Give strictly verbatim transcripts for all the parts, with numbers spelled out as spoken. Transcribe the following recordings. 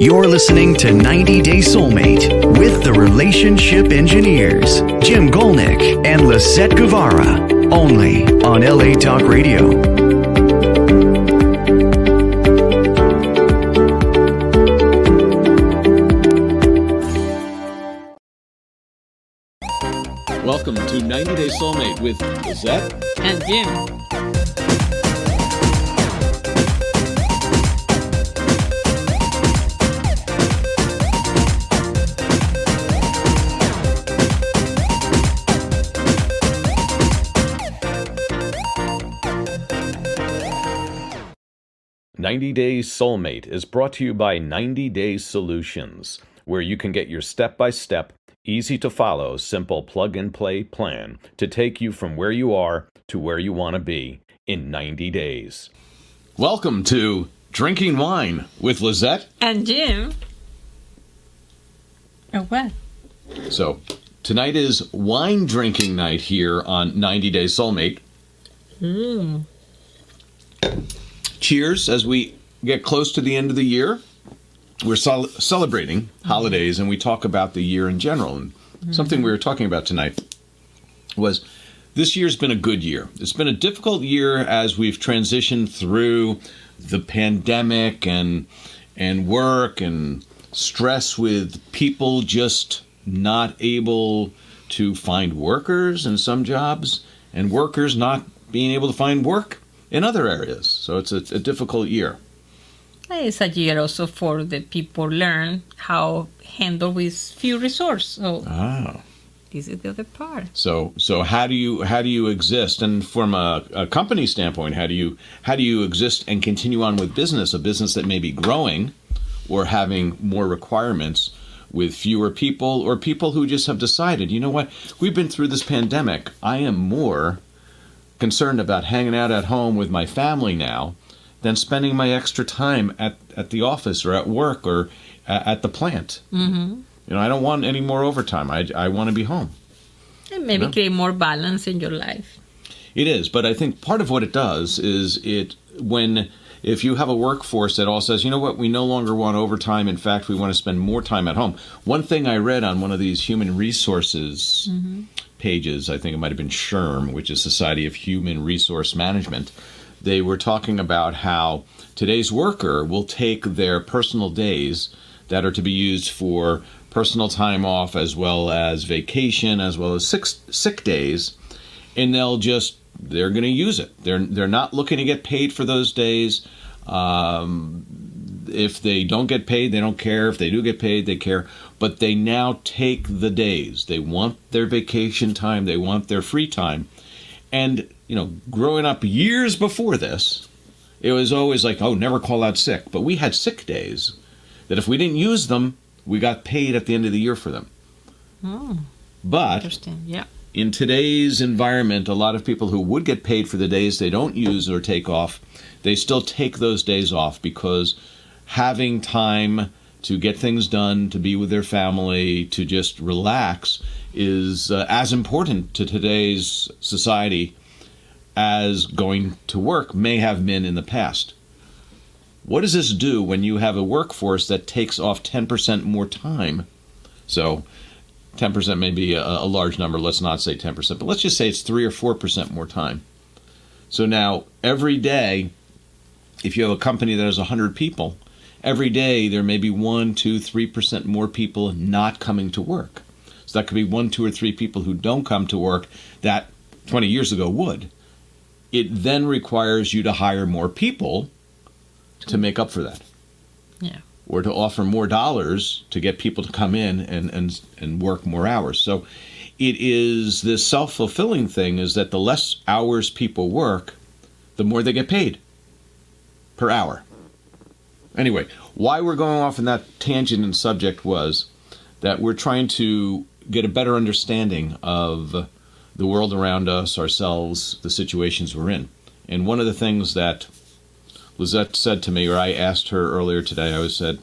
You're listening to ninety day Soulmate with the Relationship Engineers, Jim Golnick and Lisette Guevara, only on L A Talk Radio. Welcome to ninety day Soulmate with Lisette and Jim. ninety day Soulmate is brought to you by ninety day Solutions, where you can get your step-by-step, easy-to-follow, simple plug-and-play plan to take you from where you are to where you want to be in ninety days. Welcome to Drinking Wine with Lisette and Jim. Oh, what? So, tonight is wine drinking night here on ninety day Soulmate. Mm. Cheers as we get close to the end of the year. We're sol- celebrating holidays and we talk about the year in general. And mm-hmm. something we were talking about tonight was this year's been a good year. It's been a difficult year as we've transitioned through the pandemic and and work and stress with people just not able to find workers in some jobs and workers not being able to find work in other areas. So it's a, a difficult year. It's a year also for the people learn how handle with few resources. So ah. This is the other part. So so how do you how do you exist? And from a, a company standpoint, how do you how do you exist and continue on with business, a business that may be growing or having more requirements with fewer people or people who just have decided, you know what, we've been through this pandemic. I am more concerned about hanging out at home with my family now than spending my extra time at, at the office or at work or at, at the plant. Mm-hmm. You know, I don't want any more overtime. I, I want to be home. And maybe you know? create more balance in your life. It is, but I think part of what it does is it when if you have a workforce that all says, you know what, we no longer want overtime. In fact, we want to spend more time at home. One thing I read on one of these human resources mm-hmm. pages, I think it might have been SHRM, which is Society of Human Resource Management, they were talking about how today's worker will take their personal days that are to be used for personal time off as well as vacation as well as sick, sick days, and they'll just, they're going to use it. They're, they're not looking to get paid for those days. Um, if they don't get paid, they don't care. If they do get paid, they care. But they now take the days. They want their vacation time. They want their free time. And, you know, growing up years before this, it was always like, oh, never call out sick. But we had sick days that if we didn't use them, we got paid at the end of the year for them. Oh, but interesting. Yeah. In today's environment, a lot of people who would get paid for the days they don't use or take off, they still take those days off because having time to get things done, to be with their family, to just relax is uh, as important to today's society as going to work may have been in the past. What does this do when you have a workforce that takes off ten percent more time? So ten percent may be a, a large number. Let's not say ten percent, but let's just say it's three or four percent more time. So now every day, if you have a company that has one hundred people, every day there may be one, two, three percent more people not coming to work. So that could be one, two, or three people who don't come to work that twenty years ago would. It then requires you to hire more people to make up for that. Yeah. Or to offer more dollars to get people to come in and, and, and work more hours. So it is this self-fulfilling thing is that the less hours people work, the more they get paid per hour. Anyway, why we're going off in that tangent and subject was that we're trying to get a better understanding of the world around us, ourselves, the situations we're in. And one of the things that Lisette said to me, or I asked her earlier today, I was said,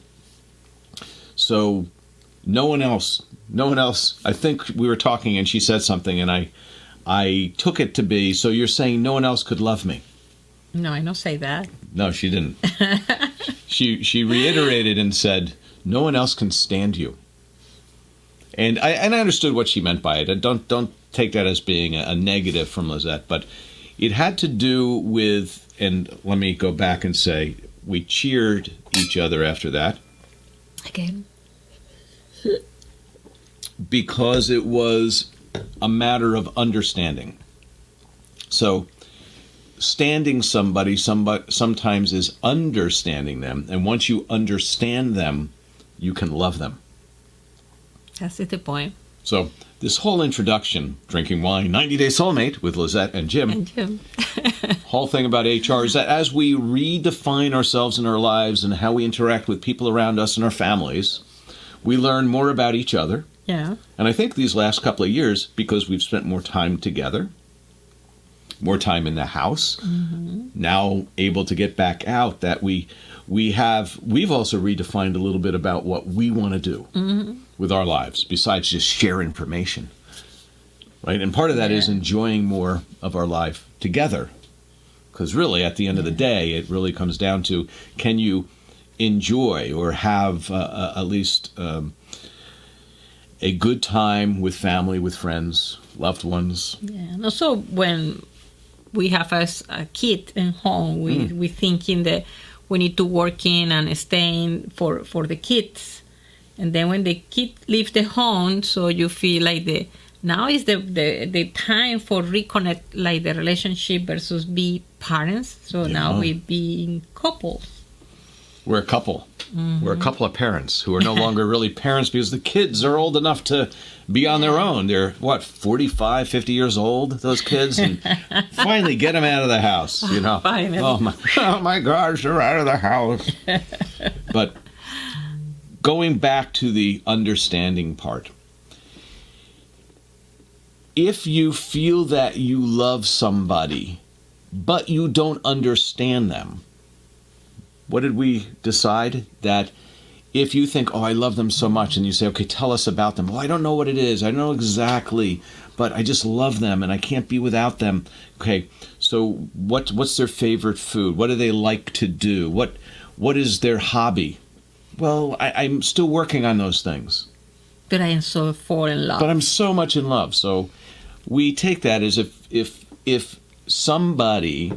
so no one else, no one else, I think we were talking and she said something and I I took it to be, so you're saying no one else could love me. No, I don't say that. No, she didn't. she she reiterated and said, no one else can stand you. And I and I understood what she meant by it. And don't don't take that as being a, a negative from Lisette, but it had to do with, and let me go back and say, we cheered each other after that. Again. Because it was a matter of understanding. So standing somebody, somebody sometimes is understanding them. And once you understand them, you can love them. That's the point. So this whole introduction, Drinking Wine, ninety Day Soulmate with Lisette and Jim, And Jim. whole thing about H R is that as we redefine ourselves in our lives and how we interact with people around us and our families, we learn more about each other. Yeah. And I think these last couple of years, because we've spent more time together, more time in the house, mm-hmm. now able to get back out, that we we have, we've also redefined a little bit about what we want to do mm-hmm. with our lives, besides just share information, right? And part of that yeah. is enjoying more of our life together. Because really, at the end yeah. of the day, it really comes down to, can you enjoy or have uh, uh, at least um, a good time with family, with friends, loved ones? Yeah, and also when we have a, a kid at home, we mm. we thinking that we need to work in and staying for, for the kids. And then when the kid leaves the home, so you feel like the now is the, the, the time for reconnect, like the relationship versus be parents. So yeah. now we being couples. We're a couple. Mm-hmm. We're a couple of parents who are no longer really parents because the kids are old enough to be on their own. They're, what, forty-five, fifty years old, those kids? And finally get them out of the house, you know. Finally. Oh, my, oh, my gosh, they're out of the house. But going back to the understanding part, if you feel that you love somebody, but you don't understand them, what did we decide? That if you think, oh, I love them so much, and you say, okay, tell us about them. Well, I don't know what it is. I don't know exactly, but I just love them, and I can't be without them. Okay, so what? what's their favorite food? What do they like to do? What What is their hobby? Well, I, I'm still working on those things. But I am so fall in love. But I'm so much in love. So we take that as if if if somebody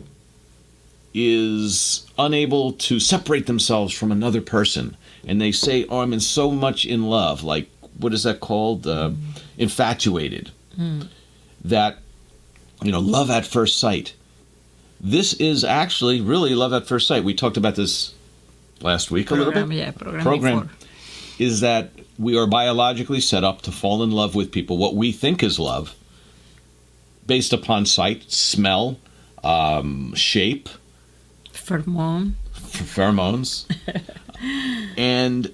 is unable to separate themselves from another person, and they say, oh, I'm in so much in love, like, what is that called? Uh, mm. Infatuated. Mm. That, you know, love at first sight. This is actually really love at first sight. We talked about this last week program, a little bit. Yeah, program. Program is that we are biologically set up to fall in love with people, what we think is love, based upon sight, smell, um, shape, Pheromone. Pheromones. And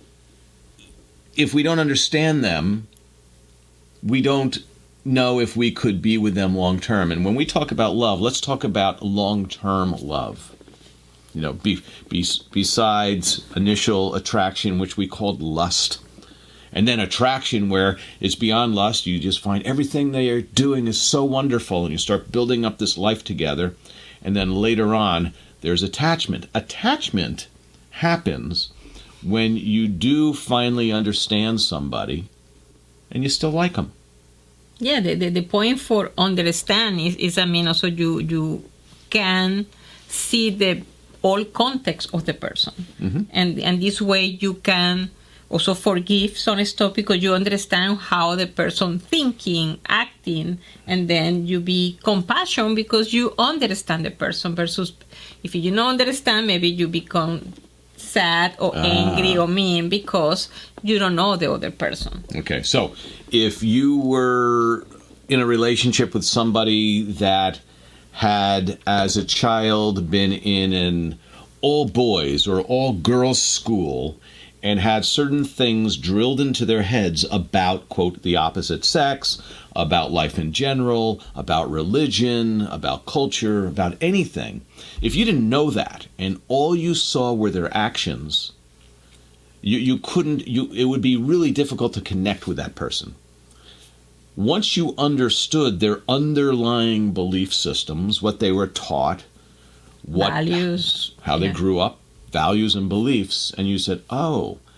if we don't understand them, we don't know if we could be with them long term. And when we talk about love, let's talk about long-term love. You know, be, be, besides initial attraction, which we called lust. And then attraction, where it's beyond lust. You just find everything they are doing is so wonderful, and you start building up this life together. And then later on, there's attachment. Attachment happens when you do finally understand somebody and you still like them. Yeah, the, the, the point for understand is, is, I mean, also you, you can see the all context of the person. Mm-hmm. And, and this way you can also forgive some stuff because you understand how the person thinking, acting, and then you be compassion because you understand the person versus if you don't understand, maybe you become sad or uh, angry or mean because you don't know the other person. Okay, so if you were in a relationship with somebody that had, as a child, been in an all-boys or all-girls school and had certain things drilled into their heads about, quote, the opposite sex, about life in general, about religion, about culture, about anything. If you didn't know that and all you saw were their actions, you, you couldn't, you, it would be really difficult to connect with that person. Once you understood their underlying belief systems, what they were taught, what values, how yeah. they grew up, values and beliefs, and you said, oh,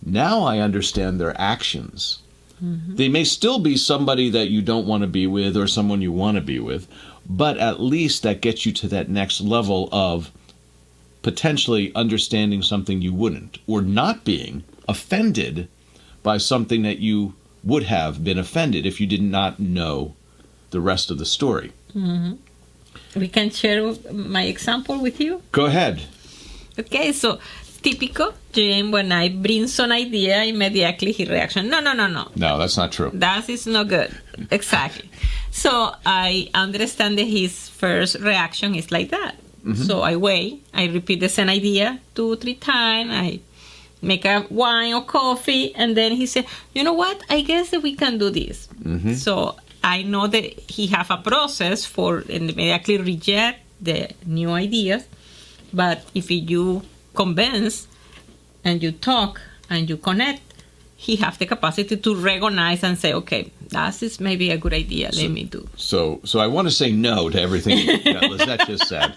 Now I understand their actions. Mm-hmm. They may still be somebody that you don't want to be with or someone you want to be with, but at least that gets you to that next level of potentially understanding something you wouldn't, or not being offended by something that you would have been offended if you did not know the rest of the story. Mm-hmm. We can share my example with you? Go ahead. Okay, so typical Jim, when I bring some idea, immediately he reaction, no, no, no, no. No, that's not true. That is not good. Exactly. So I understand that his first reaction is like that. Mm-hmm. So I wait, I repeat the same idea two, three times, I make a wine or coffee, and then he said, you know what, I guess that we can do this. Mm-hmm. So I know that he have a process for immediately reject the new ideas, but if you convince and you talk and you connect, he have the capacity to recognize and say, okay, that is maybe a good idea, so, let me do. So so I want to say no to everything that Lisette just said.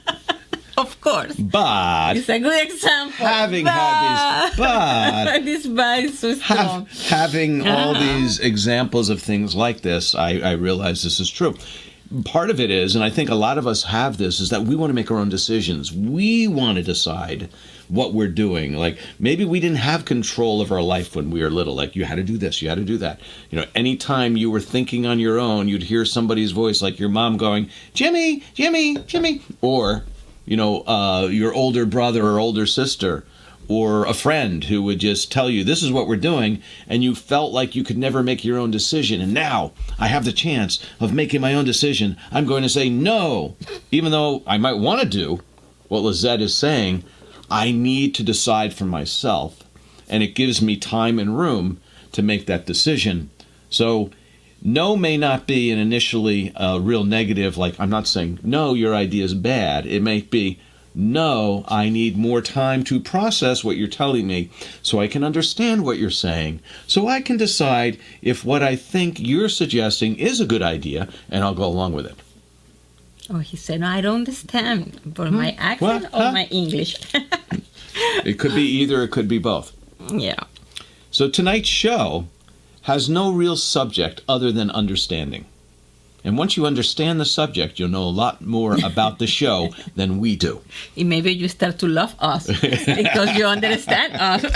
Of course. But it's a good example. Having but, had these, but this but is so strong. Have, having uh-huh. all these examples of things like this, I, I realize this is true. Part of it is, and I think a lot of us have this, is that we want to make our own decisions. We want to decide what we're doing. Like, maybe we didn't have control of our life when we were little. Like, you had to do this, you had to do that. You know, anytime you were thinking on your own, you'd hear somebody's voice, like your mom going, Jimmy, Jimmy, Jimmy. Or, you know, uh, your older brother or older sister, or a friend who would just tell you, this is what we're doing, and you felt like you could never make your own decision. And now I have the chance of making my own decision. I'm going to say no, even though I might want to do what Lisette is saying. I need to decide for myself, and it gives me time and room to make that decision. So no may not be an initially uh, real negative, like I'm not saying, no, your idea is bad. It may be, no, I need more time to process what you're telling me so I can understand what you're saying, so I can decide if what I think you're suggesting is a good idea, and I'll go along with it. Oh, he said, no, I don't understand. For hmm? my accent what? or huh? my English? It could be either, it could be both. Yeah. So tonight's show has no real subject other than understanding. And once you understand the subject, you'll know a lot more about the show than we do. And maybe you start to love us because you understand us.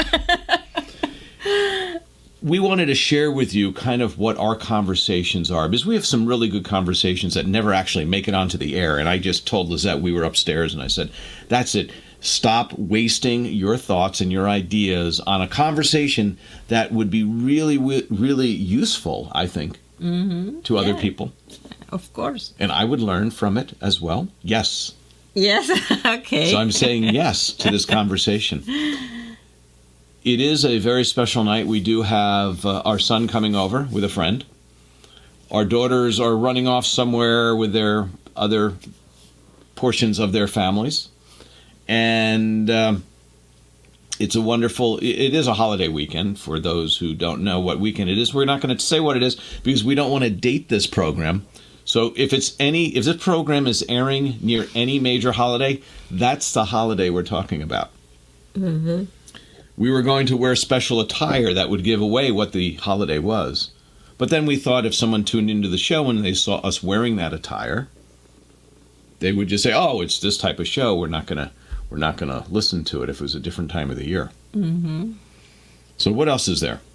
We wanted to share with you kind of what our conversations are, because we have some really good conversations that never actually make it onto the air. And I just told Lisette, we were upstairs, and I said, that's it. Stop wasting your thoughts and your ideas on a conversation that would be really, really useful, I think, mm-hmm. to other yeah, people. Of course. And I would learn from it as well. Yes. Yes. Okay. So I'm saying yes to this conversation. It is a very special night. We do have uh, our son coming over with a friend. Our daughters are running off somewhere with their other portions of their families. And um, it's a wonderful, it is a holiday weekend for those who don't know what weekend it is. We're not going to say what it is because we don't want to date this program. So if it's any, if this program is airing near any major holiday, that's the holiday we're talking about. Mm-hmm. We were going to wear special attire that would give away what the holiday was. But then we thought if someone tuned into the show and they saw us wearing that attire, they would just say, oh, it's this type of show. We're not going to we're not going to listen to it if it was a different time of the year. Mm-hmm. So what else is there?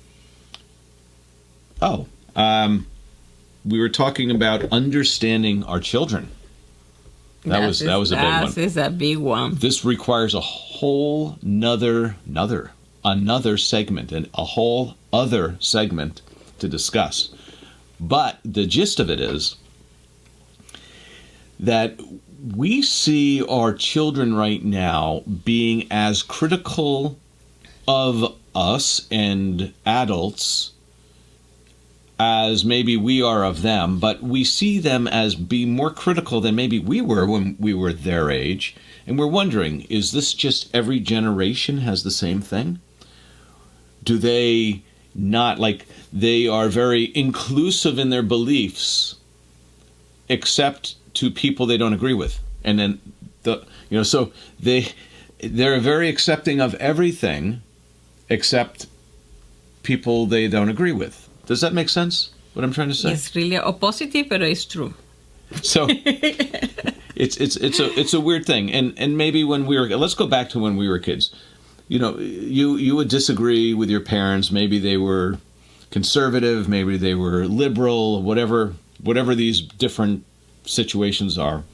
Oh, um, we were talking about understanding our children. That that was is, that was a big one. That is a big one. This requires a whole nother, another, another segment, and a whole other segment to discuss. But the gist of it is that we see our children right now being as critical of us and adults as maybe we are of them, but we see them as being more critical than maybe we were when we were their age. And we're wondering, is this just every generation has the same thing? Do they not, like, they are very inclusive in their beliefs, except to people they don't agree with. And then, the you know, so they, they're very accepting of everything except people they don't agree with. Does that make sense, what I'm trying to say? It's really opposite, but it's true. So it's it's it's a it's a weird thing. And and maybe when we were, let's go back to when we were kids. You know, you you would disagree with your parents. Maybe they were conservative, maybe they were liberal, whatever whatever these different situations are.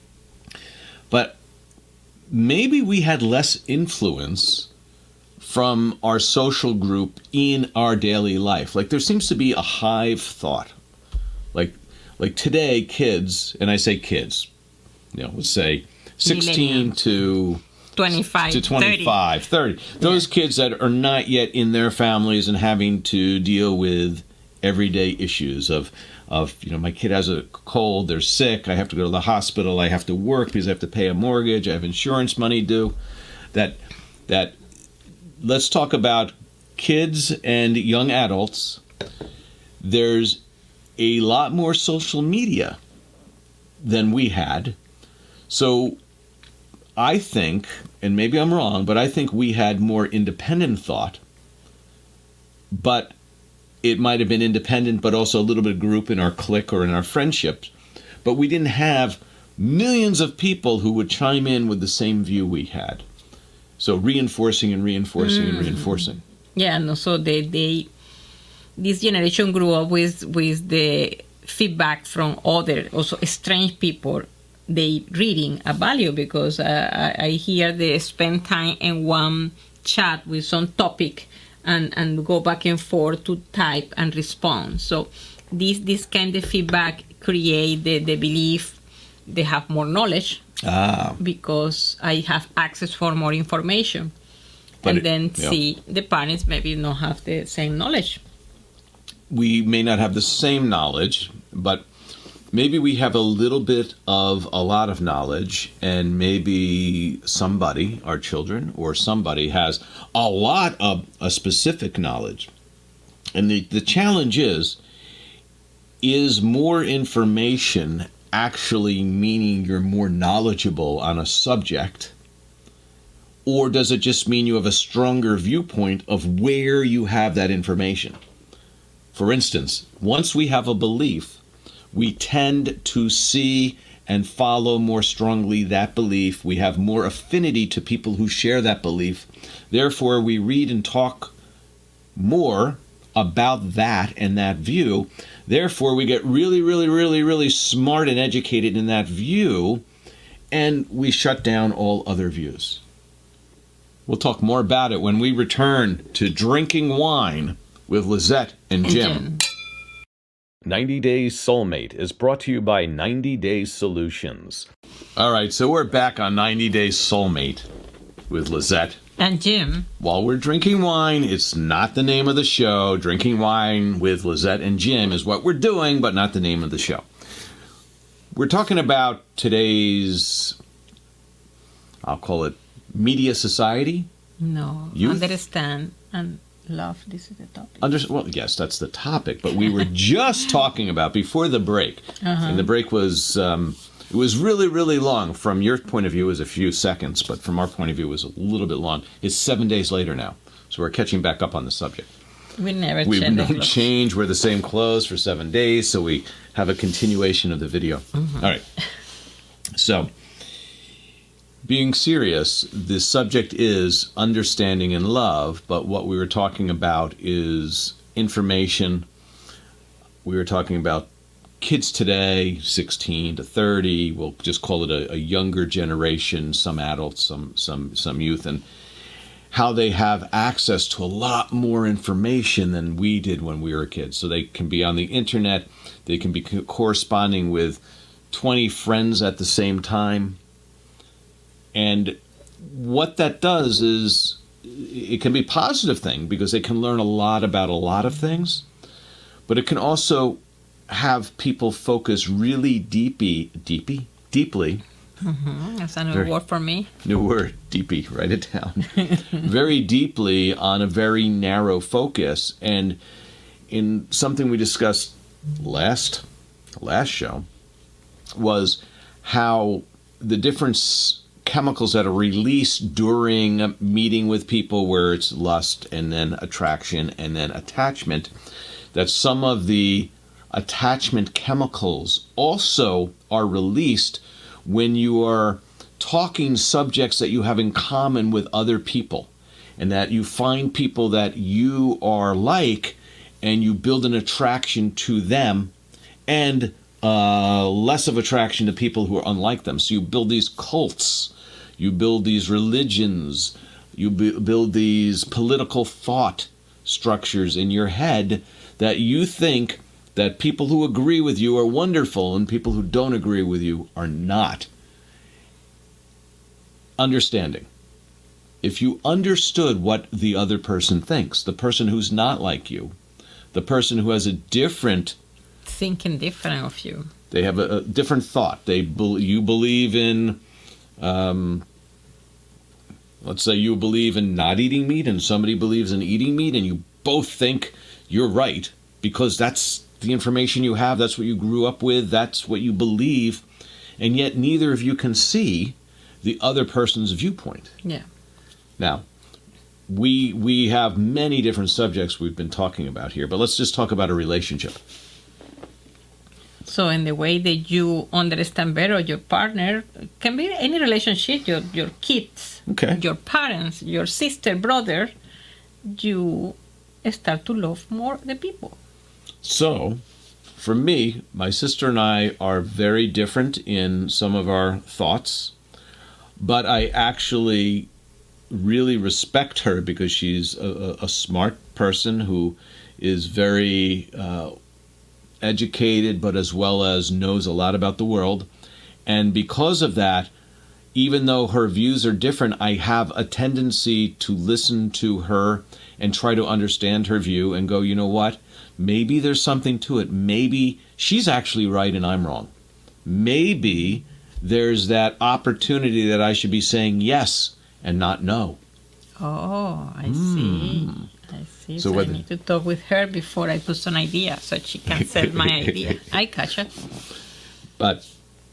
But maybe we had less influence from our social group in our daily life. Like there seems to be a hive thought. Like like today, kids, and I say kids, you know, let's say sixteen to twenty-five, to twenty-five, thirty. thirty. Those yeah. kids that are not yet in their families and having to deal with everyday issues of, of you know, my kid has a cold, they're sick, I have to go to the hospital, I have to work because I have to pay a mortgage, I have insurance money due. That, that, let's talk about kids and young adults. There's a lot more social media than we had. So I think, and maybe I'm wrong, but I think we had more independent thought. But it might have been independent, but also a little bit of group in our clique or in our friendships. But we didn't have millions of people who would chime in with the same view we had. So reinforcing and reinforcing mm. and reinforcing. Yeah, no, so they, they, this generation grew up with, with the feedback from other, also strange people. They reading a value because uh, I, I hear they spend time in one chat with some topic and, and go back and forth to type and respond. So this this kind of feedback create the, the belief they have more knowledge ah. because I have access for more information. But and it, then yeah. see the parents maybe not have the same knowledge. We may not have the same knowledge, but maybe we have a little bit of a lot of knowledge, and maybe somebody, our children, or somebody has a lot of a specific knowledge. And the, the challenge is, is more information actually meaning you're more knowledgeable on a subject? Or does it just mean you have a stronger viewpoint of where you have that information? For instance, once we have a belief, we tend to see and follow more strongly that belief. We have more affinity to people who share that belief. Therefore, we read and talk more about that and that view. Therefore, we get really, really, really, really smart and educated in that view, and we shut down all other views. We'll talk more about it when we return to Drinking Wine with Lizette and Jim. And Jim. ninety Days Soulmate is brought to you by ninety Days Solutions. All right, so we're back on ninety Days Soulmate with Lizette. And Jim. While we're drinking wine, it's not the name of the show. Drinking Wine with Lizette and Jim is what we're doing, but not the name of the show. We're talking about today's, I'll call it, media society. No, Youth? Understand and love. This is the topic. Under, well, yes, that's the topic. But we were just talking about before the break, uh-huh. and the break was um, it was really, really long. From your point of view, it was a few seconds, but from our point of view, it was a little bit long. It's seven days later now, so we're catching back up on the subject. We never we change. We don't change. We're the same clothes for seven days, so we have a continuation of the video. Mm-hmm. All right. So, being serious, the subject is understanding and love, but what we were talking about is information. We were talking about kids today, sixteen to thirty. We'll just call it a, a younger generation, some adults, some some some youth, and how they have access to a lot more information than we did when we were kids. So they can be on the internet, they can be corresponding with twenty friends at the same time. And what that does is it can be a positive thing because they can learn a lot about a lot of things, but it can also have people focus really deepy, deepy, deeply. Mm-hmm. That's a new very, word for me. New word, deepy, write it down. Very deeply on a very narrow focus. And in something we discussed last last show was how the different chemicals that are released during meeting with people, where it's lust and then attraction and then attachment, that some of the attachment chemicals also are released when you are talking subjects that you have in common with other people, and that you find people that you are like and you build an attraction to them, and uh, less of attraction to people who are unlike them. So you build these cults, you build these religions, you b- build these political thought structures in your head that you think that people who agree with you are wonderful and people who don't agree with you are not. Understanding. If you understood what the other person thinks, the person who's not like you, the person who has a different thinking different of you, they have a, a different thought. They be, you believe in, um, let's say you believe in not eating meat, and somebody believes in eating meat, and you both think you're right because that's the information you have, that's what you grew up with, that's what you believe, and yet neither of you can see the other person's viewpoint. Yeah. Now, we we have many different subjects we've been talking about here, but let's just talk about a relationship. So in the way that you understand better your partner, can be any relationship, your your kids, Okay. your parents, your sister, brother, you start to love more the people. So, for me, my sister and I are very different in some of our thoughts, but I actually really respect her because she's a, a smart person who is very uh, educated, but as well as knows a lot about the world. And because of that, even though her views are different, I have a tendency to listen to her and try to understand her view and go, you know what? Maybe there's something to it. Maybe she's actually right and I'm wrong. Maybe there's that opportunity that I should be saying yes and not no. Oh, I see. I see. So So, I whether- need to talk with her before I put some idea so she can sell my idea. I catch it. But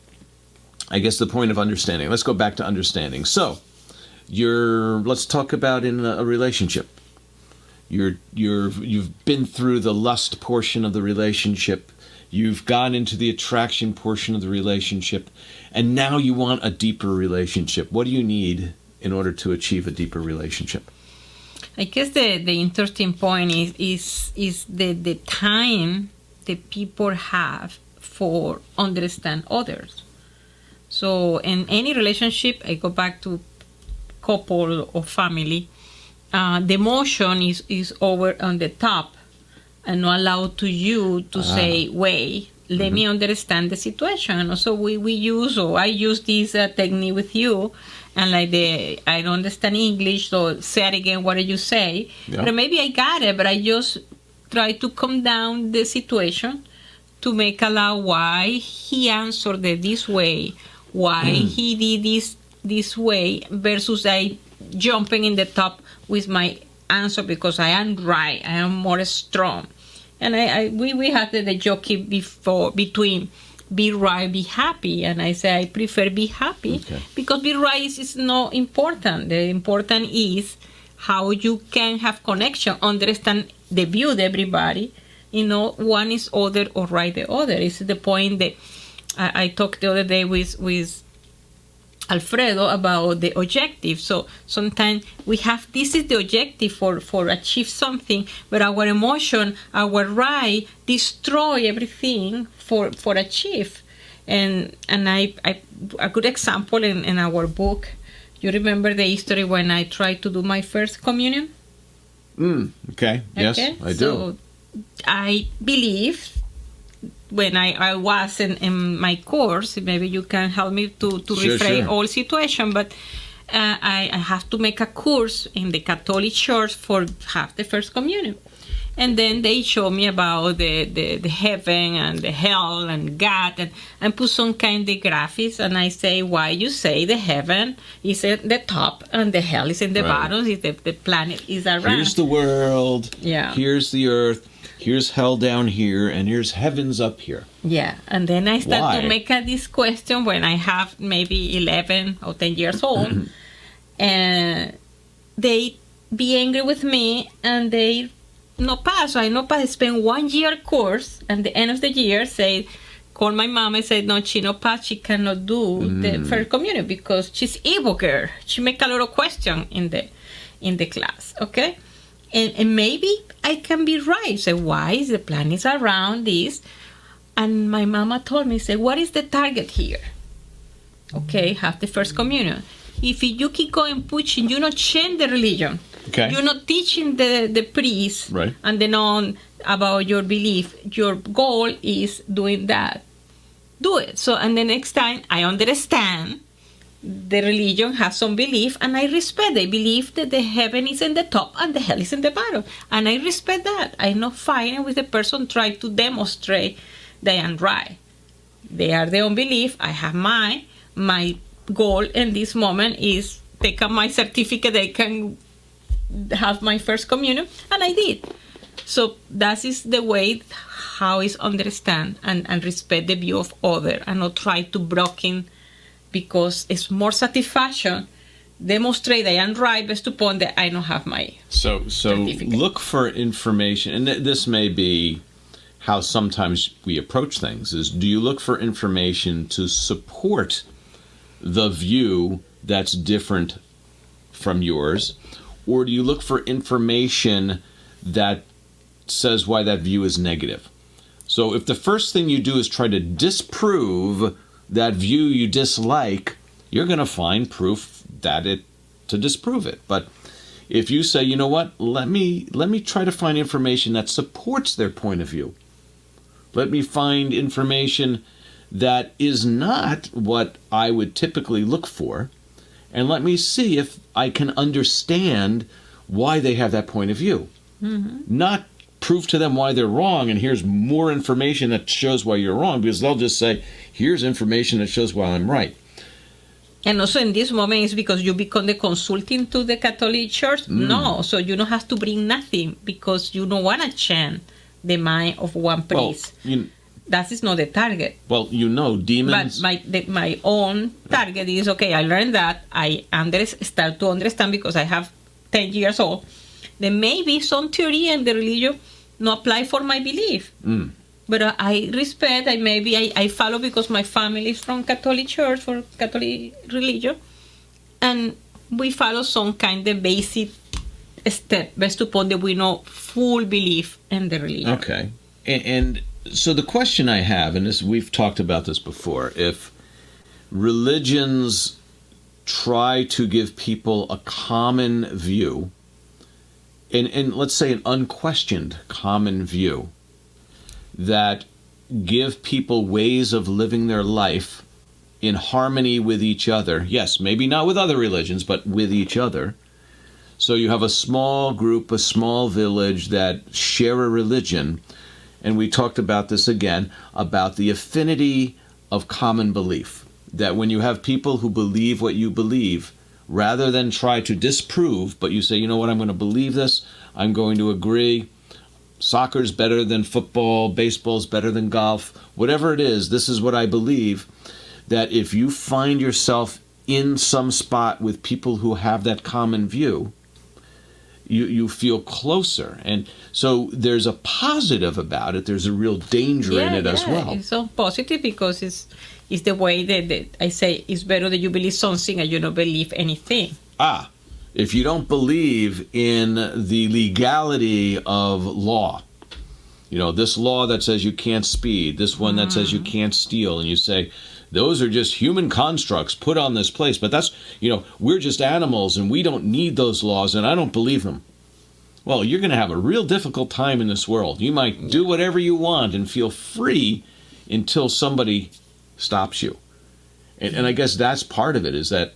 I guess the point of understanding. Let's go back to understanding. So, you're. Let's talk about in a relationship. You're you're you've been through the lust portion of the relationship. You've gone into the attraction portion of the relationship, and now you want a deeper relationship. What do you need in order to achieve a deeper relationship? I guess the, the interesting point is is is the, the time that people have for understand others. So in any relationship, I go back to couple or family, uh, the emotion is, is over on the top and not allowed to you to ah. say, wait, let mm-hmm. me understand the situation. And also we, we use, or I use this uh, technique with you, and like the, I don't understand English, so say it again, what did you say? Yeah. But maybe I got it, but I just try to calm down the situation to make allow why he answered it this way, why mm. he did this this way, versus I jumping in the top with my answer because I am right, I am more strong. And I, I we, we had the, the joke before between be right, be happy, and I say I prefer be happy okay. because be right is, is not important. The important is how you can have connection, understand the view of everybody. You know, one is other or right the other. It's the point that I, I talked the other day with with Alfredo about the objective. So sometimes we have, this is the objective for, for achieve something, but our emotion, our right, destroy everything for, for achieve. And and I, I a good example in, in our book, you remember the history when I tried to do my first communion? Mm, okay. Yes, okay? I do. So I believe when I, I was in, in my course, maybe you can help me to, to sure, reframe sure. all situation, but uh, I, I have to make a course in the Catholic Church for have the first communion. And then they show me about the, the, the heaven and the hell and God, and, and put some kind of graphics, and I say, why you say the heaven is at the top and the hell is in the right. bottom, is the, the planet is around. Here's the world, yeah. here's the earth. here's hell down here and here's heavens up here. Yeah, and then I start Why? to make a, this question when I have maybe eleven or ten years old, and they be angry with me, and they no pass. I no pass. Spend one year course, and the end of the year say, call my mom and say, no, she no pass. She cannot do mm. the first communion because she's evil girl. She make a lot of question in the in the class. Okay, and and maybe I can be right. Say, why is the plan is around this? And my mama told me, say, what is the target here? Okay, have the first communion. If you keep going pushing, you're not changing the religion. Okay. You're not teaching the, the priest right. and the nun about your belief. Your goal is doing that. Do it. So, and the next time I understand the religion has some belief, and I respect. They believe that the heaven is in the top and the hell is in the bottom. And I respect that. I'm not fighting with the person trying to demonstrate they are right. They are their own belief. I have mine. My goal in this moment is take up my certificate. They can have my first communion, and I did. So that is the way how is understand and, and respect the view of other, and not try to broken because it's more satisfaction demonstrate I am right based upon that I don't have my so so certificate. Look for information, and th- this may be how sometimes we approach things, is do you look for information to support the view that's different from yours, or do you look for information that says why that view is negative? So if the first thing you do is try to disprove that view you dislike, you're going to find proof that it to disprove it. But if you say, you know what, let me let me try to find information that supports their point of view. Let me find information that is not what I would typically look for, and let me see if I can understand why they have that point of view. Mm-hmm. Not prove to them why they're wrong, and here's more information that shows why you're wrong, because they'll just say, here's information that shows why I'm right. And also in this moment, it's because you become the consulting to the Catholic Church? Mm. No, so you don't have to bring nothing because you don't want to change the mind of one priest. Well, you, that is not the target. Well, you know, demons... But my the, my own target is, okay, I learned that, I under, start to understand because I have ten years old, then maybe some theory and the religion not apply for my belief. Mm. But uh, I respect, I maybe I, I follow because my family is from Catholic Church, for Catholic religion, and we follow some kind of basic step based upon that we know full belief in the religion. Okay. And, and so the question I have, and this, we've talked about this before, if religions try to give people a common view, and, and let's say an unquestioned common view, that give people ways of living their life in harmony with each other. Yes, maybe not with other religions, but with each other. So you have a small group, a small village that share a religion. And we talked about this again, about the affinity of common belief. That when you have people who believe what you believe, rather than try to disprove, but you say, you know what, I'm going to believe this, I'm going to agree, soccer's better than football, baseball's better than golf, whatever it is, this is what I believe, that if you find yourself in some spot with people who have that common view, you, you feel closer. And so there's a positive about it. There's a real danger yeah, in it yeah. as well. It's so positive because it's, it's the way that, that I say it's better that you believe something and you don't believe anything. Ah, if you don't believe in the legality of law, you know, this law that says you can't speed, this one that mm. says you can't steal, and you say, those are just human constructs put on this place, but that's, you know, we're just animals and we don't need those laws and I don't believe them. Well, you're going to have a real difficult time in this world. You might do whatever you want and feel free until somebody stops you. And, and I guess that's part of it, is that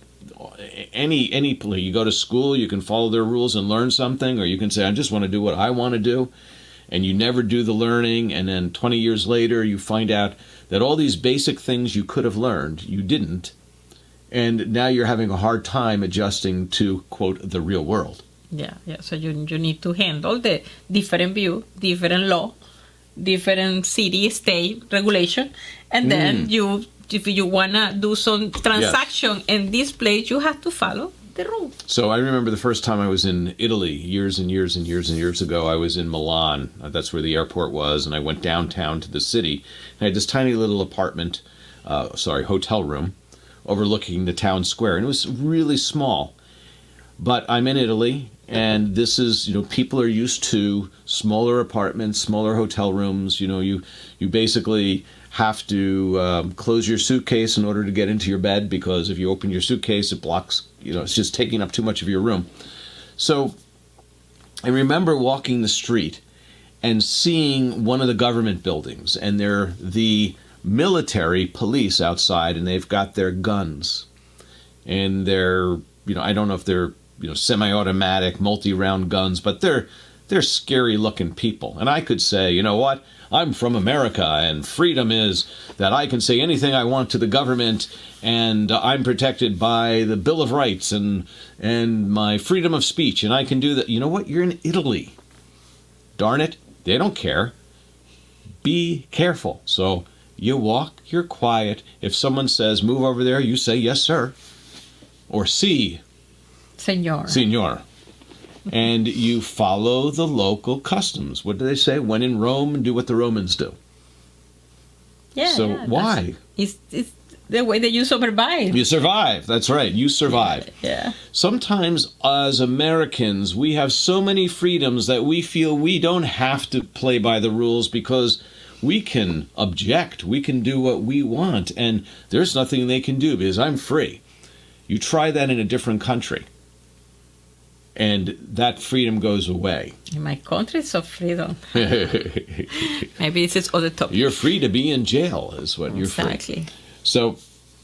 any any you go to school, you can follow their rules and learn something, or you can say, I just want to do what I want to do, and you never do the learning, and then twenty years later you find out that all these basic things you could have learned, you didn't, and now you're having a hard time adjusting to, quote, the real world. Yeah, yeah. So you you need to handle the different view, different law, different city, state regulation, and then you, if you wanna do some transaction yes. in this place, you have to follow the rule. So I remember the first time I was in Italy years and years and years and years ago. I was in Milan. That's where the airport was, and I went downtown to the city. I had this tiny little apartment, uh, sorry, hotel room, overlooking the town square, and it was really small. But I'm in Italy, and this is, you know, people are used to smaller apartments, smaller hotel rooms. You know, you you basically have to um, close your suitcase in order to get into your bed, because if you open your suitcase, it blocks, you know, it's just taking up too much of your room. So I remember walking the street and seeing one of the government buildings, and they're the military police outside, and they've got their guns, and they're, you know, I don't know if they're, you know, semi-automatic, multi-round guns, but they're they're scary-looking people. And I could say, you know what, I'm from America, and freedom is that I can say anything I want to the government, and uh, I'm protected by the Bill of Rights and and my freedom of speech, and I can do that. You know what? You're in Italy. Darn it, they don't care. Be careful. So you walk, you're quiet. If someone says, move over there, you say, yes, sir. Or si. Senor. Senor. And you follow the local customs. What do they say? When in Rome, do what the Romans do. Yeah. So yeah, why? It's, it's the way that you survive. You survive. That's right. You survive. Yeah, yeah. Sometimes as Americans, we have so many freedoms that we feel we don't have to play by the rules, because we can object. We can do what we want. And there's nothing they can do because I'm free. You try that in a different country, and that freedom goes away. In my country, it's so freedom. Maybe this is other topic. You're free to be in jail, is what you're free. Exactly. So,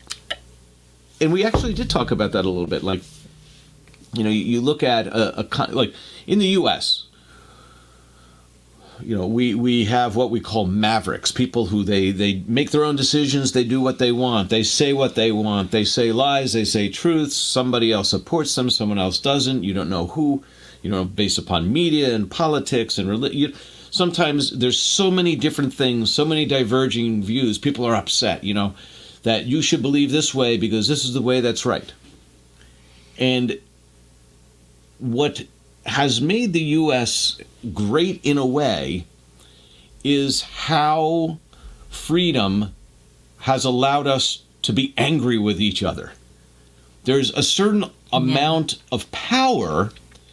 and we actually did talk about that a little bit. Like, you know, you, you look at a, a like in the U S, you know, we, we have what we call mavericks, people who they, they make their own decisions, they do what they want, they say what they want, they say lies, they say truths, somebody else supports them, someone else doesn't, you don't know who, you know, based upon media and politics and religion. Sometimes there's so many different things, so many diverging views, people are upset, you know, that you should believe this way because this is the way that's right. And what has made the U S great in a way is how freedom has allowed us to be angry with each other. There's a certain amount of power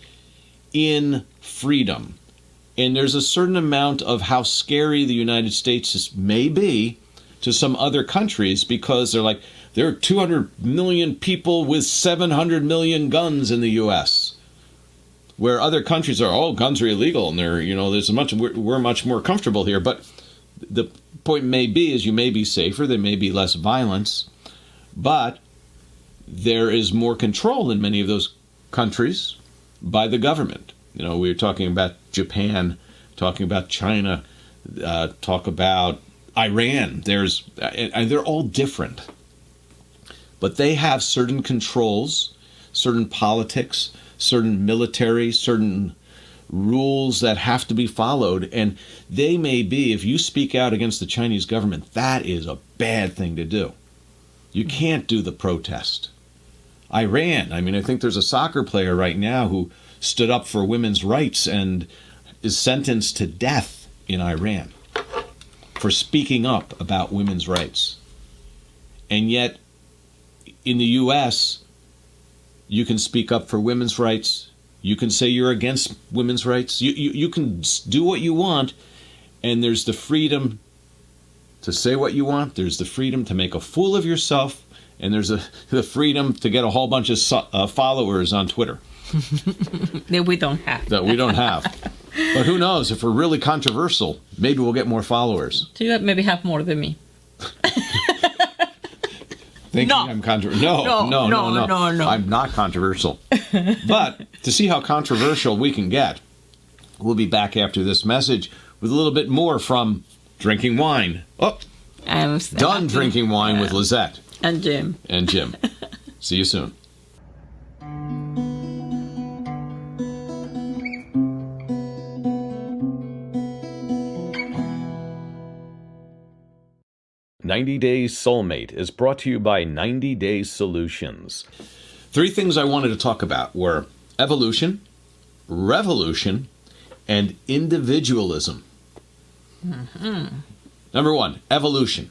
in freedom, and there's a certain amount of how scary the United States may be to some other countries, because they're like, there are two hundred million people with seven hundred million guns in the U S, where other countries are, oh, guns are illegal, and they're, you know, there's a much, we're, we're much more comfortable here. But the point may be is you may be safer, there may be less violence, but there is more control in many of those countries by the government. You know, we were talking about Japan, talking about China, uh, talk about Iran. There's, and they're all different, but they have certain controls, certain politics, certain military, certain rules that have to be followed. And they may be, if you speak out against the Chinese government, that is a bad thing to do. You can't do the protest. Iran, I mean, I think there's a soccer player right now who stood up for women's rights and is sentenced to death in Iran for speaking up about women's rights. And yet, in the U S, you can speak up for women's rights. You can say you're against women's rights. You, you, you can do what you want, and there's the freedom to say what you want. There's the freedom to make a fool of yourself, and there's a, the freedom to get a whole bunch of uh, followers on Twitter. That we don't have. That we don't have. But who knows? If we're really controversial, maybe we'll get more followers. So you maybe have more than me. Thinking no. I'm controversial. No, no, no, no, no, no, no, no. I'm not controversial. But to see how controversial we can get, we'll be back after this message with a little bit more from Drinking Wine. Oh, I'm done happy. Drinking Wine yeah. with Lizette. And Jim. And Jim. See you soon. ninety Days Soulmate is brought to you by ninety Days Solutions. Three things I wanted to talk about were evolution, revolution, and individualism. Mm-hmm. Number one, evolution.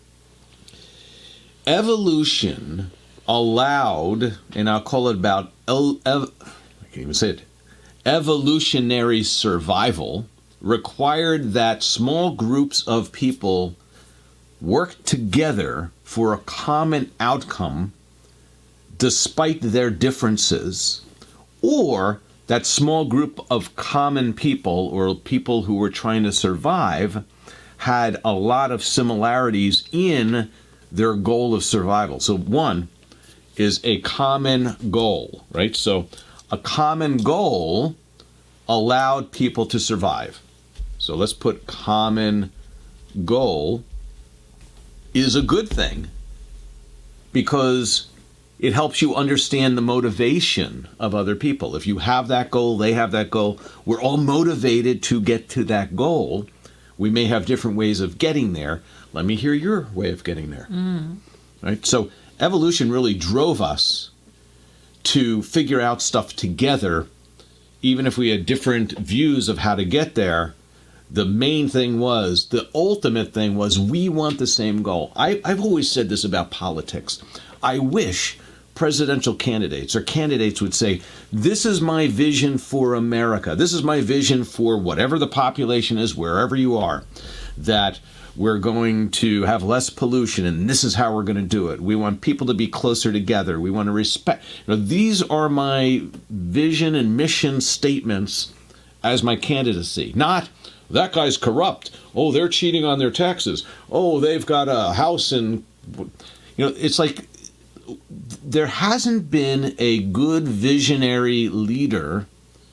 Evolution allowed, and I'll call it about, ev- ev- I can't even say it, evolutionary survival required that small groups of people work together for a common outcome despite their differences, or that small group of common people or people who were trying to survive had a lot of similarities in their goal of survival. So one is a common goal, right? So a common goal allowed people to survive. So let's put common goal is a good thing because it helps you understand the motivation of other people. If you have that goal, they have that goal, we're all motivated to get to that goal. We may have different ways of getting there. Let me hear your way of getting there. Mm. Right? So evolution really drove us to figure out stuff together, even if we had different views of how to get there. The main thing was, the ultimate thing was, we want the same goal. I, I've always said this about politics. I wish presidential candidates or candidates would say, this is my vision for America. This is my vision for whatever the population is, wherever you are, that we're going to have less pollution, and this is how we're going to do it. We want people to be closer together. We want to respect. You know, these are my vision and mission statements as my candidacy. Not, that guy's corrupt. Oh, they're cheating on their taxes. Oh, they've got a house in... You know, it's like there hasn't been a good visionary leader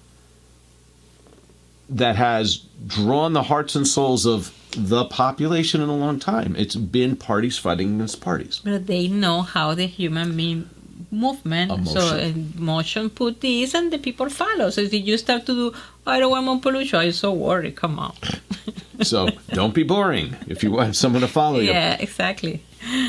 that has drawn the hearts and souls of the population in a long time. It's been parties fighting against parties. But they know how the human being movement, Emotion. so emotion put this and the people follow. So if you start to do, I don't want more pollution, I'm so worried, come on. So don't be boring if you want someone to follow you. Yeah, exactly.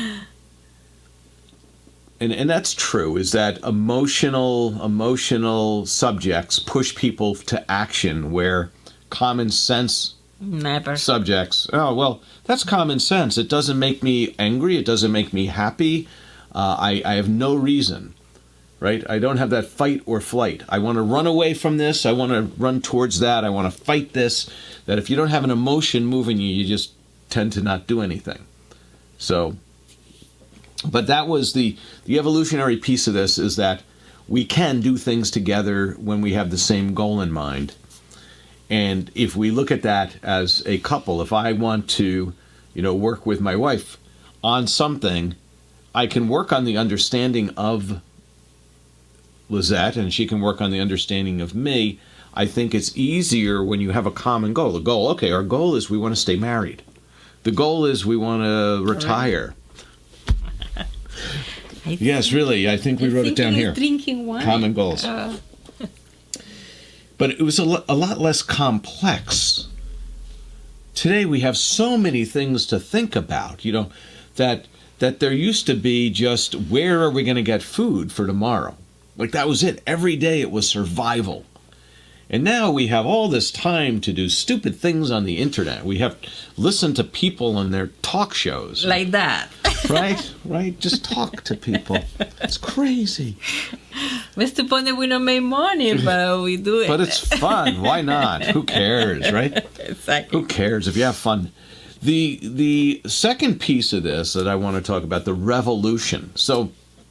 And and that's true, is that emotional emotional subjects push people to action where common sense Never. subjects, oh, well, that's common sense. It doesn't make me angry. It doesn't make me happy. Uh, I, I have no reason, right? I don't have that fight or flight. I want to run away from this. I want to run towards that. I want to fight this. That if you don't have an emotion moving you, you just tend to not do anything. So, but that was the, the evolutionary piece of this, is that we can do things together when we have the same goal in mind. And if we look at that as a couple, if I want to, you know, work with my wife on something, I can work on the understanding of Lizette, and she can work on the understanding of me. I think it's easier when you have a common goal. The goal, okay, our goal is we want to stay married. The goal is we want to retire. Yes, really. I think we wrote it down here. Drinking wine. Common goals. Uh. But it was a, lo- a lot less complex. Today we have so many things to think about, you know, that that there used to be just, where are we going to get food for tomorrow? Like, that was it. Every day it was survival. And now we have all this time to do stupid things on the internet. We have listened to people on their talk shows. Like that. Right? Right? Just talk to people. It's crazy. What's the point that we don't make money, but we do it? But it's fun. Why not? Who cares, right? Exactly. Who cares if you have fun? The the second piece of this that I want to talk about, the revolution. So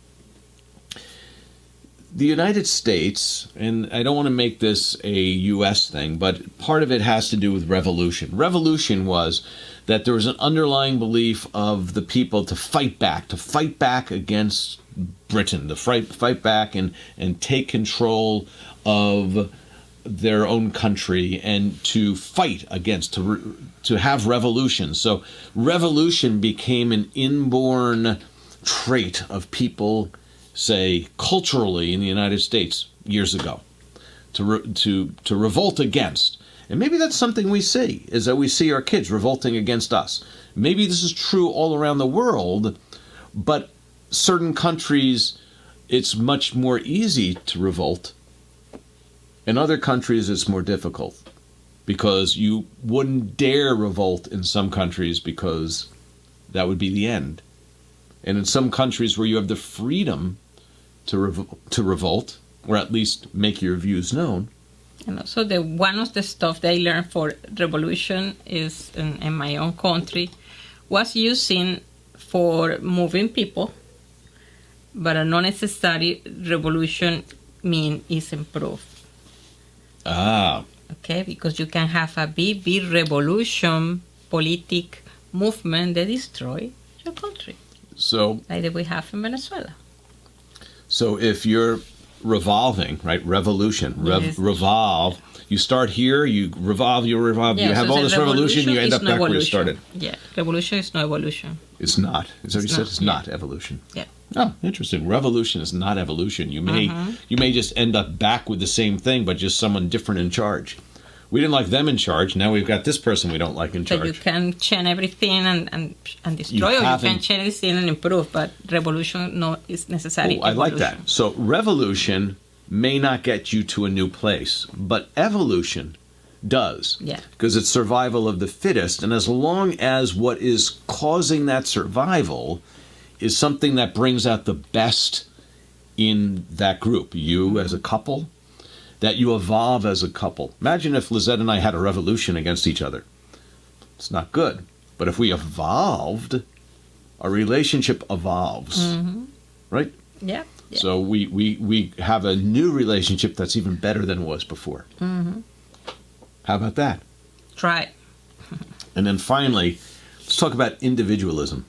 the United States, and I don't want to make this a U S thing, but part of it has to do with revolution. Revolution was that there was an underlying belief of the people to fight back, to fight back against Britain, to fight, fight back and, and take control of their own country, and to fight against, to, re, to have revolution. So revolution became an inborn trait of people, say, culturally in the United States years ago, to re, to to revolt against. And maybe that's something we see, is that we see our kids revolting against us. Maybe this is true all around the world, but certain countries, it's much more easy to revolt. In other countries, it's more difficult, because you wouldn't dare revolt in some countries because that would be the end. And in some countries where you have the freedom to revo- to revolt, or at least make your views known. And also, the one of the stuff that I learned for revolution is in, in my own country was using for moving people, but a not necessary revolution mean is improve. Ah. Okay, because you can have a big, big revolution, politic movement that destroy your country. So, like that we have in Venezuela. So if you're revolving, right, revolution, rev, Yes. revolve, you start here, you revolve, you revolve, Yeah, you have so all the this revolution, you revolution end is up no back where you evolution. started. Yeah, revolution is no evolution. It's not. Is that what you It's said? not, It's yeah. not evolution. Yeah. Oh, interesting. Revolution is not evolution. You may Mhm. you may just end up back with the same thing, but just someone different in charge. We didn't like them in charge. Now we've got this person we don't like in So you charge. can change everything and, and, and destroy, You or you can haven't- change everything and improve, but revolution no is necessary. Oh, I like that. evolution. So revolution may not get you to a new place, but evolution does. Yeah. Because it's survival of the fittest. And as long as what is causing that survival is something that brings out the best in that group, you as a couple, that you evolve as a couple. Imagine if Lizette and I had a revolution against each other. It's not good. But if we evolved, our relationship evolves. Mm-hmm. Right? Yeah. yeah. So we, we, we have a new relationship that's even better than it was before. Mm-hmm. How about that? Try. And then finally, let's talk about individualism.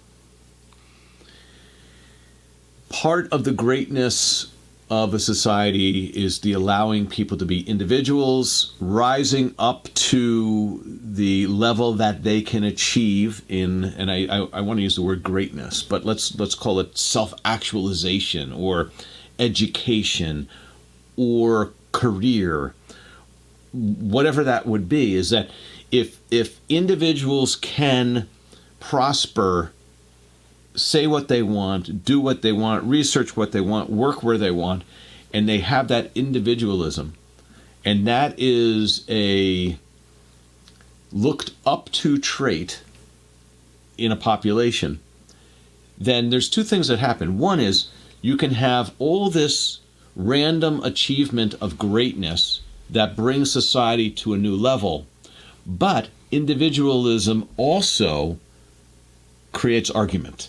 Part of the greatness of a society is the allowing people to be individuals, rising up to the level that they can achieve in, and I, I, I want to use the word greatness, but let's let's call it self-actualization or education or career, whatever that would be, is that if if individuals can prosper, say what they want, do what they want, research what they want, work where they want, and they have that individualism, and that is a looked up to trait in a population, then there's two things that happen. One is you can have all this random achievement of greatness that brings society to a new level, but individualism also creates argument.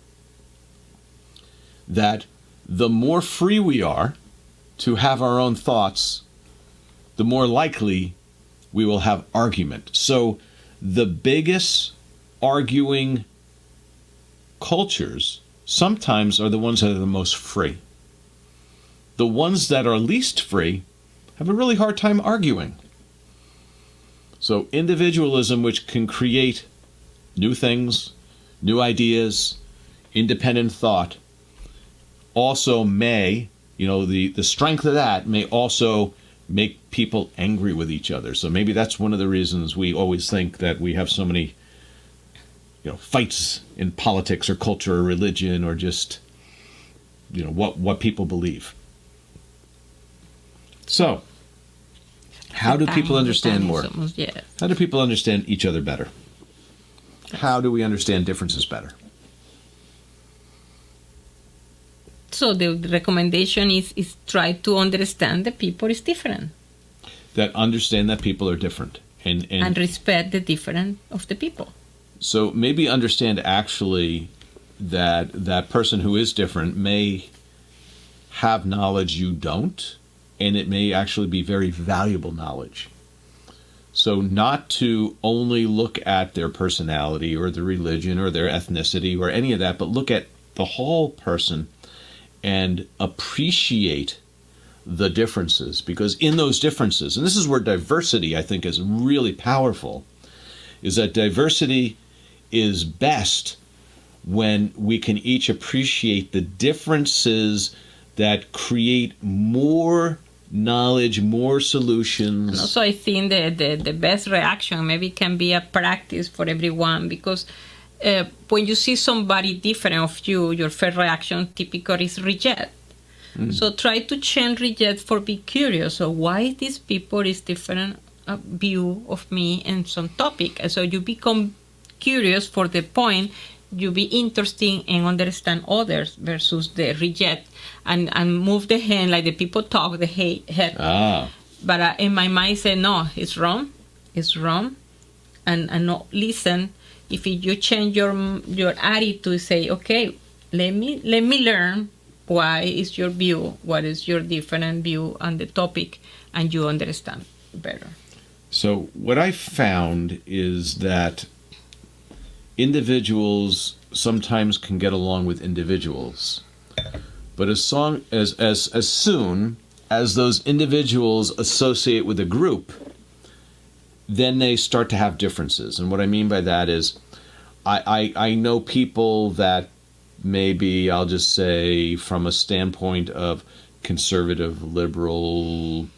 That the more free we are to have our own thoughts, the more likely we will have argument. So the biggest arguing cultures sometimes are the ones that are the most free. The ones that are least free have a really hard time arguing. So individualism, which can create new things, new ideas, independent thought, also may, you know, the, the strength of that may also make people angry with each other. So maybe that's one of the reasons we always think that we have so many, you know, fights in politics or culture or religion or just, you know, what, what people believe. So, how do people understand more? Yes. How do people understand each other better? How do we understand differences better? So the recommendation is, is try to understand the people is different. That understand that people are different. And, and, and respect the difference of the people. So maybe understand actually that that person who is different may have knowledge you don't, and it may actually be very valuable knowledge. So not to only look at their personality or their religion or their ethnicity or any of that, but look at the whole person and appreciate the differences, because in those differences, and this is where diversity I think is really powerful, is that diversity is best when we can each appreciate the differences that create more knowledge, more solutions. And also, I think the, the, the best reaction maybe can be a practice for everyone, because uh, when you see somebody different of you, your first reaction typically is reject. Mm. So try to change reject for be curious. So why these people is different uh, view of me in some topic? And so you become curious for the point, you be interested and understand others versus the reject and, and move the hand like the people talk, the hate, head. Ah. But uh, in my mind, say, no, it's wrong. It's wrong. And, and not listen. If you change your your attitude, say, okay, let me let me learn why is your view, what is your different view on the topic, and you understand better. So what I found is that individuals sometimes can get along with individuals, but as long as as as soon as those individuals associate with a group, then they start to have differences. And what I mean by that is, I I, I know people that maybe, I'll just say, from a standpoint of conservative, liberal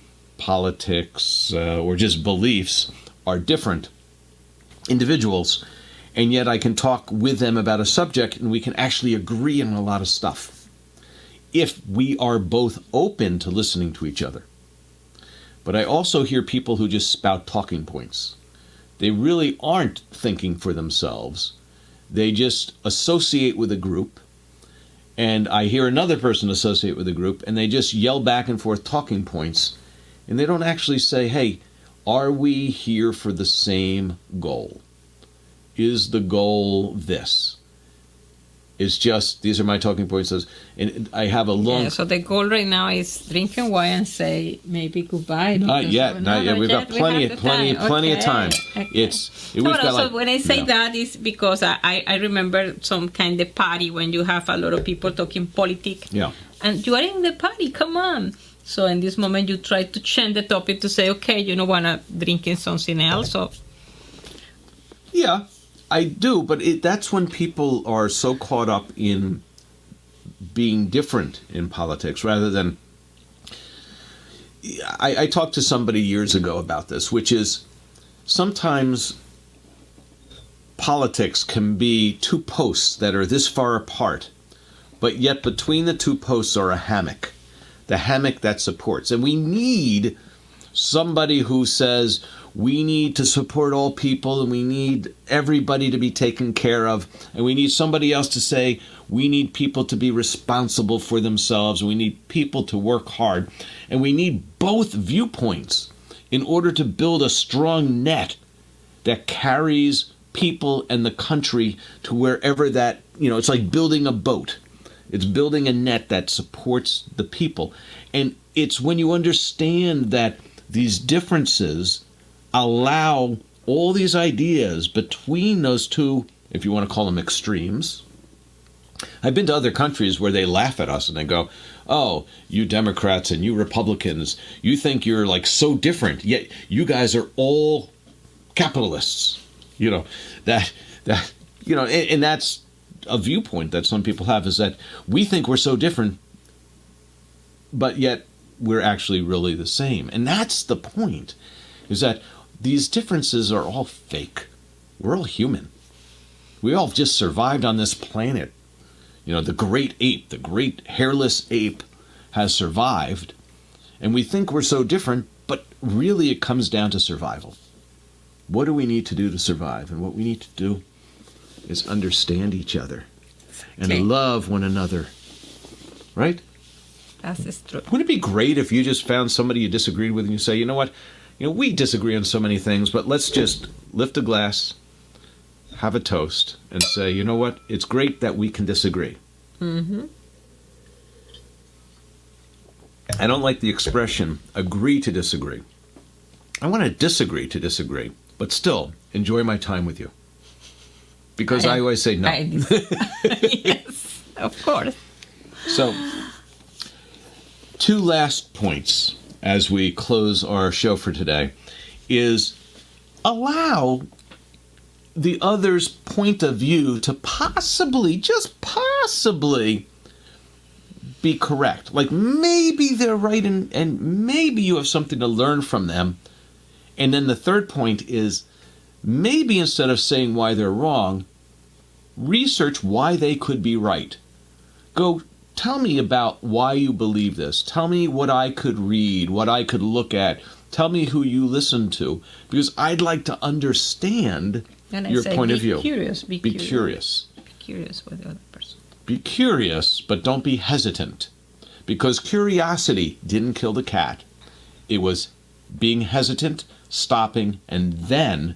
politics uh, or just beliefs, are different individuals. And yet I can talk with them about a subject and we can actually agree on a lot of stuff if we are both open to listening to each other. But I also hear people who just spout talking points. They really aren't thinking for themselves. They just associate with a group, and I hear another person associate with a group, and they just yell back and forth talking points, and they don't actually say, hey, are we here for the same goal? Is the goal this? It's just, these are my talking points. And I have a long... Yeah, so the goal right now is drink and wine and say maybe goodbye. Not yet, not yet. We've got plenty, we plenty, time. plenty okay. of time. Okay. It's No, we've no, got so like, when I say you know, that is because I, I remember some kind of party when you have a lot of people talking politics. Yeah. And you are in the party, come on. So in this moment you try to change the topic to say, okay, you don't want to drink in something else. So. Yeah, I do. But it, that's when people are so caught up in being different in politics rather than... I, I talked to somebody years ago about this, which is sometimes politics can be two posts that are this far apart, but yet between the two posts are a hammock, the hammock that supports. And we need somebody who says we need to support all people and we need everybody to be taken care of, and we need somebody else to say we need people to be responsible for themselves, we need people to work hard, and we need both viewpoints in order to build a strong net that carries people and the country to wherever that, you know, it's like building a boat. It's building a net that supports the people. And it's when you understand that these differences allow all these ideas between those two, if you want to call them extremes. I've been to other countries where they laugh at us and they go, oh, you Democrats and you Republicans, you think you're like so different, yet you guys are all capitalists. You know, that, that you know, and, and that's a viewpoint that some people have, is that we think we're so different, but yet we're actually really the same. And that's the point, is that these differences are all fake. We're all human. We all just survived on this planet. You know, the great ape, the great hairless ape has survived. And we think we're so different, but really it comes down to survival. What do we need to do to survive? And what we need to do is understand each other and Okay. love one another. Right? That's true. Wouldn't it be great if you just found somebody you disagreed with and you say, you know what, you know, we disagree on so many things, but let's just lift a glass, have a toast, and say, you know what, it's great that we can disagree. Mm-hmm. I don't like the expression agree to disagree. I want to disagree to disagree, but still enjoy my time with you. Because I, I always say no. I, yes, of course. So, two last points as we close our show for today is allow the other's point of view to possibly, just possibly, be correct. Like maybe they're right and, and maybe you have something to learn from them. And then the third point is maybe instead of saying why they're wrong, research why they could be right. Go tell me about why you believe this. Tell me what I could read, what I could look at. Tell me who you listen to, because I'd like to understand and I your say, point be of view. Curious, be, be curious. curious. Be curious with the other person. Be curious, but don't be hesitant, because curiosity didn't kill the cat. It was being hesitant, stopping, and then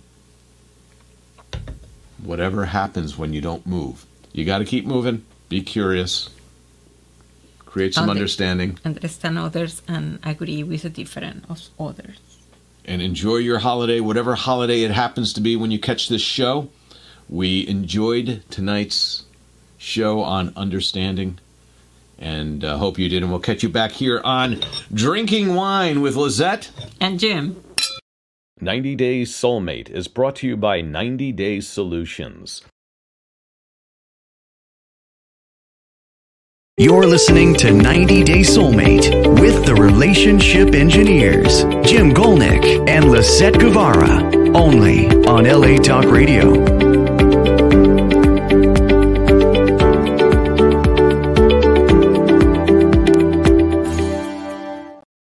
whatever happens when you don't move. You got to keep moving. Be curious. Create some Under- understanding. Understand others and agree with the different of others. And enjoy your holiday, whatever holiday it happens to be when you catch this show. We enjoyed tonight's show on understanding, and uh, hope you did. And we'll catch you back here on Drinking Wine with Lizette and Jim. ninety Days Soulmate is brought to you by ninety Days Solutions. You're listening to ninety Day Soulmate with the Relationship Engineers, Jim Golnick and Lisette Guevara, only on L A Talk Radio.